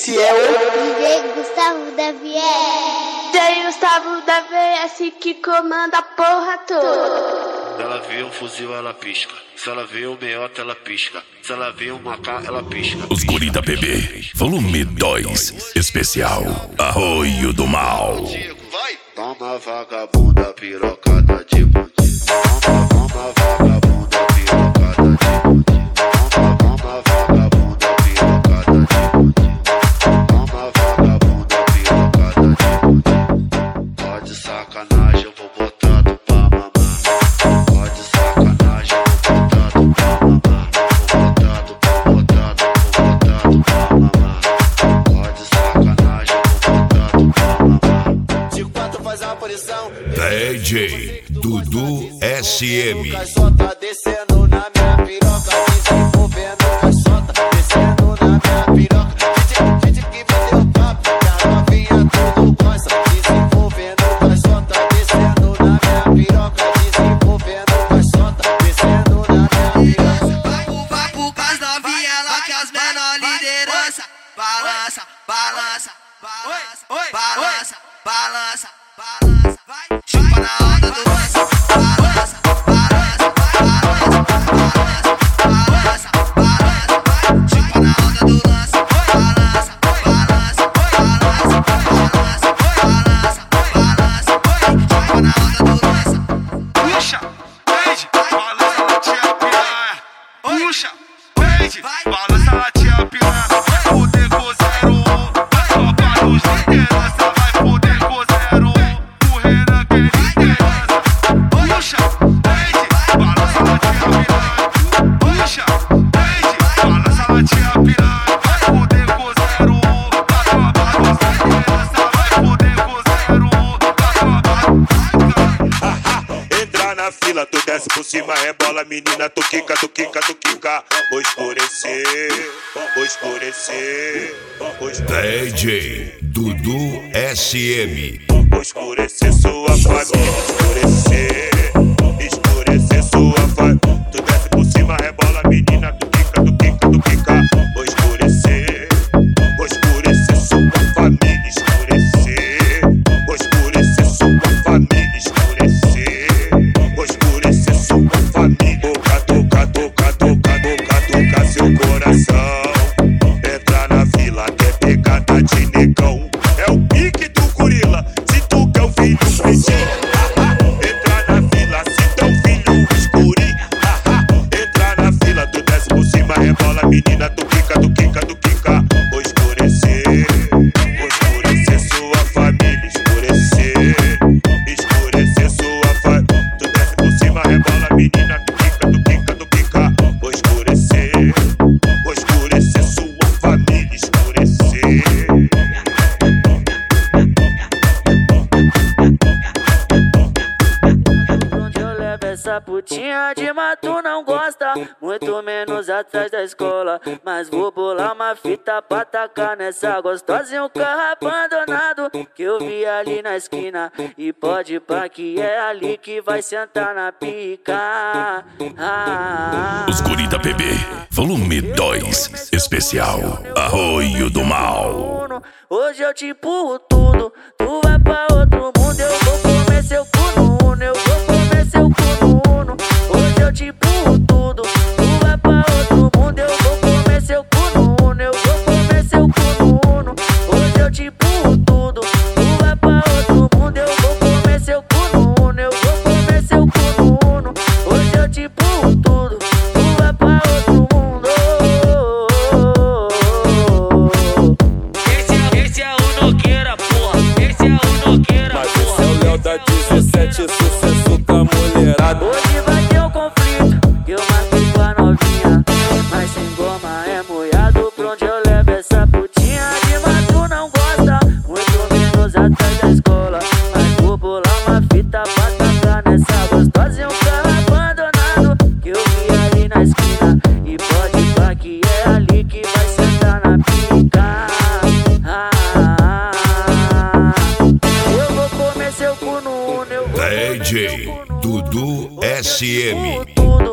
Esse é o DJ Gustavo da VS. DJ Gustavo da VS que comanda a porra toda. Se ela vê um fuzil, ela pisca. Se ela vê um meiota, ela pisca. Se ela vê um macá, ela pisca. Os Guri da BB, volume 2, especial Arroio do Mal. Toma vagabunda pirocada de bandido. Toma vagabunda pirocada de bandido. Toma vagabunda pirocada de bandido. Toma vagabunda pirocada de bandido. Pode sacanagem, eu vou botar tu pra mamar. Pode sacanagem, eu vou botar tu pra mamar. Vou botar tu pra mamar. Pode sacanagem, eu vou botar tu pra mamar. De quatro faz a aparição. DJ Dudu SM. Caixota descendo na minha piroca, desenvolvendo caixota descendo na minha piroca. Gente que me deu papo, que a novinha tudo gosta. Desenvolvendo caixota descendo na minha piroca, desenvolvendo caixota descendo na minha piroca. Vai pro cas da viela que as menor liderança. Balança, balança, balança, balança, balança, balança, vai. Chupa na onda do lança. Balança, balança, balança, balança, balança, balança, vai. Chupa na onda do lança. Balança, balança, balança, balança, balança, balança, vai. Chupa na onda do lança. Puxa, prende, balança a tia piranha. Puxa, prende, balança a tia piranha. Vai foder com 01, vai Copa dos liderança. Vai foder com 01, o Renan que é liderança. Puxa, prende, balança a tia piranha. Puxa, prende, balança a tia piranha. Vai foder com 01, vai Copa dos liderança. Vai foder com 01, vai Copa. Entra na fila, tu desce por cima, rebola, menina, tu quica, tu quica, tu quica. Vou escurecer, vou escurecer, vou escurecer. DJ Dudu SM. Vou escurecer sua família, escurecer, escurecer sua família. Tu desce por cima, rebola, menina, tu quica, tu quica, tu quica. Vou escurecer sua família, escurecer. Vou escurecer sua família, escurecer. Vou escurecer sua família. Toca, toca, toca, toca, toca, toca seu coração. Entra na vila que é pegada de negão. É o pique do gorila, se tu quer um filho pretinho. Entra na vila, se teu filho escurinho. Entra na fila, tu desce por cima, rebola, menina, tu quica, tu quica, tu quica. Vou escurecer sua família, escurecer, escurecer sua família. Tu desce por cima, rebola, menina, tu quica, tu quica, tu quica. Vou escurecer sua família, escurecer. Onde eu levo essa putinha de mato não gosta, muito menos atrás da escola. Mas vou bolar uma fita pra tacar nessa gostosa em um carro abandonado que eu vi ali na esquina. E pode pá que é ali que vai sentar na pica. Os Guri da BB, volume 2, especial Arroio do Mal. Hoje eu te empurro tudo, tu vai pra outro mundo. Eu vou comer seu cu no uno, eu vou comer seu cu no uno. Hoje eu te empurro tudo, tu vai pra outro mundo. Eu vou comer seu cu no uno, eu vou comer seu cu no uno. Hoje eu te empurro tudo, tu vai pra outro mundo. Eu vou comer seu cu no uno, eu vou comer seu cu no uno. Hoje eu te empurro tudo, tu vai pra outro mundo. Esse é o Nogueira, porra. Esse é o Nogueira, porra. Mas esse é o Léo da 17, sucesso da mulherada. Hoje vai ter um conflito, que eu marquei com a novinha. Mas sem goma é moiado, pra onde eu levo essa putinha de mato não gosta, muito menos atrás da escola. Mas vou bolar uma fita pra tacar nessa gostosa em um carro abandonado que eu vi ali na esquina. E pode pá que é ali que vai sentar na pica. Eu vou comer seu cu no uno, eu vou comer DJ seu cu no uno. Dudu SM. Tudo